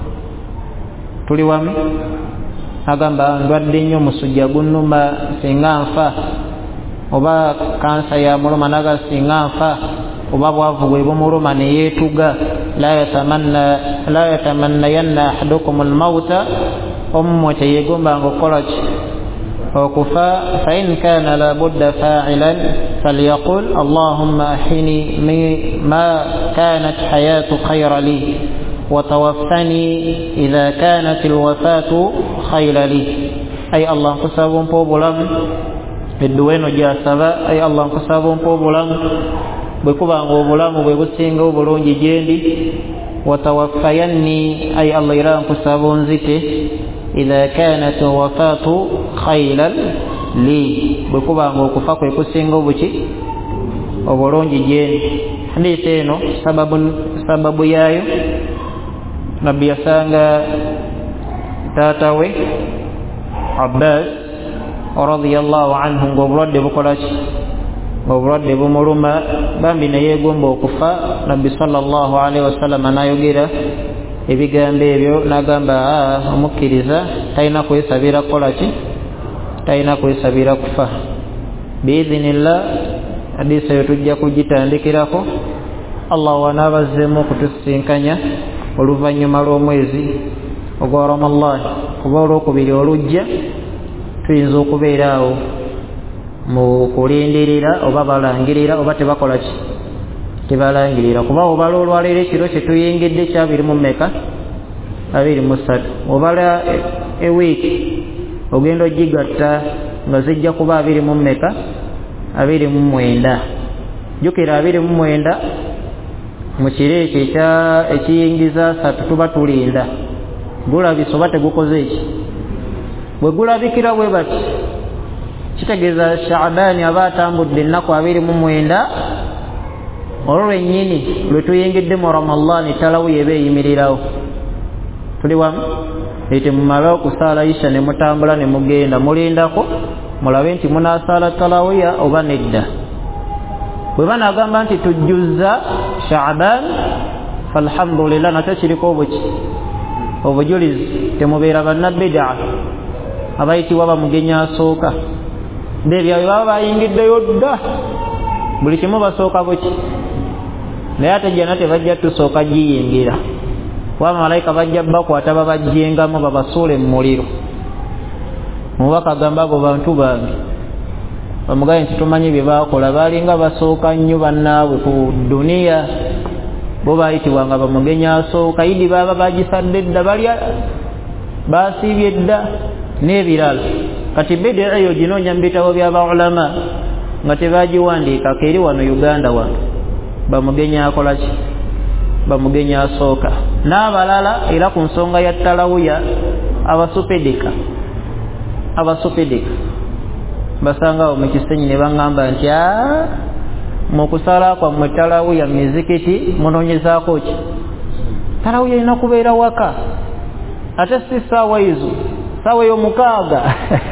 tuli wami agamba ndwadde nnyo musujja gunnuma singa nfa oba kansa ya muluma naga singa nfa oba bwavu bwe bumuluma ne yeetuga la yatamanna la yatamanna yanna ahadukum al-mauta ummu tayegomba ngokola ki okufa fa in kana la budda fa'ilan falyaqul allahumma ahini ma kanat hayatu khayra li وتوفني إذا كانت الوفاة خير لي أي الله كسبهم بولم الدوين جاسبا أي الله كسبهم بولم بكبا بولم بكسينغ بولون جيندي وتوفيني أي الله يرام كسبهم زيته إذا كانت الوفاة خيرا لي بكبا بكفا بكسينغ بكي وبولون جيندي حديثينو سبب سبب يايو Nabi yasanga tatawe Abbas radhiyallahu anhu ngobrodde bukolachi ngobrodde bumuluma bambi naye gomba okufa Nabi sallallahu alaihi wasallam anayogera ebigambo ebyo nagamba omukiriza taina kwesabira kolachi taina kwesabira kufa biidhinillah hadisa yotujja kugitandikirako Allah wanabazemu kutusinkanya oluvanyuma lw'omwezi ogwa Ramadhan kuba olwokubiri olujja tuyinza okubeera awo mu kulindirira oba balangirira oba tebakola ki tebalangirira kuba obala olwaleero ekiro kyetuyingidde kyabiri mu mmeka abiri mu ssatu obala ewiiki ogenda ogigatta nga zijja kuba abiri mu mmeka abiri mu mwenda jjukira abiri mu mwenda mukiro ekyo ekiyingiza satu tuba tulinda gulabisa oba tegukoze eki bwe gulabikira bwe bati kitegeeza Shaabani aba atambudde ennaku abiri mu mwenda olwo lwennyini lwe tuyingidde mu Ramadhan talawiya eba eyimirirawo tuli wamu ete mumala okusaala isha ne mutambula ne mugenda mulindako mulabe nti munaasaala talawiya oba nedda bwe banagamba nti tujjuza Shaaban falhamdulillah nate kiriko obuki obujulizi temubeera bannabbidaa abayitibwa bamugenya asooka beebyawe baba bayingiddeyo dda buli kimu basooka buki naye ate jana tebajja tusooka giyingira kuba malayika bajja bakwata babajjengamu babasuule mu muliro mubaka agamba abo bantu bange bamugaye nti tumanyi bye baakola baalinga basooka nnyo bannaabwe ku duniya bo baayitibwanga bamugenya asooka idi baba bagisadde dda balya baasiibye dda n'ebirala kati bidia eyo ginoonya mu bitabo by'abaulama nga tebagiwandiikako eri wano Uganda wano bamugenya akola ki bamugenya asooka n'abalala era ku nsonga ya talawuya abasupedika abasupedika basangawo mu kisenyi ne baŋŋamba nti aa mu kusala kwammwe talawuya mu mizikiti munoonyezaako ki talawuya erina kubeera waka ate si ssaawa ezo ssaawa ey'omukaaga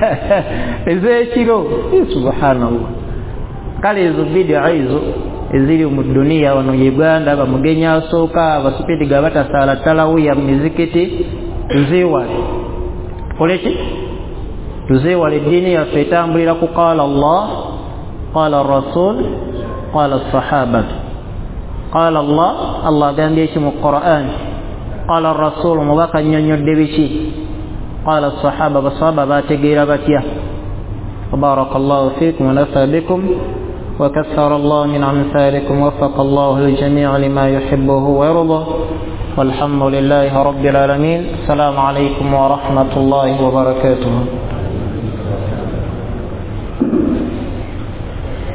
ez'ekiro subhanallah kale ezo bidia ezo eziri mu duniya wano Uganda bamugenya asooka abasupidiga batasaala talawuya mu mizikiti tuzeewale koleki tuzeewale eddiini yaffe etambulira ku qaala Allah qaala rasul qaala sahaba qaala Allah Allah agambye eki mu Quran qaala rasul mubaka nnyonnyodde biki qaala sahaba basahaba bategeera batya barakallahu fiikum wa nafa bikum وكثر الله من أمثالكم وفق الله الجميع لما يحبه ويرضى والحمد لله رب العالمين. السلام عليكم ورحمة الله وبركاته.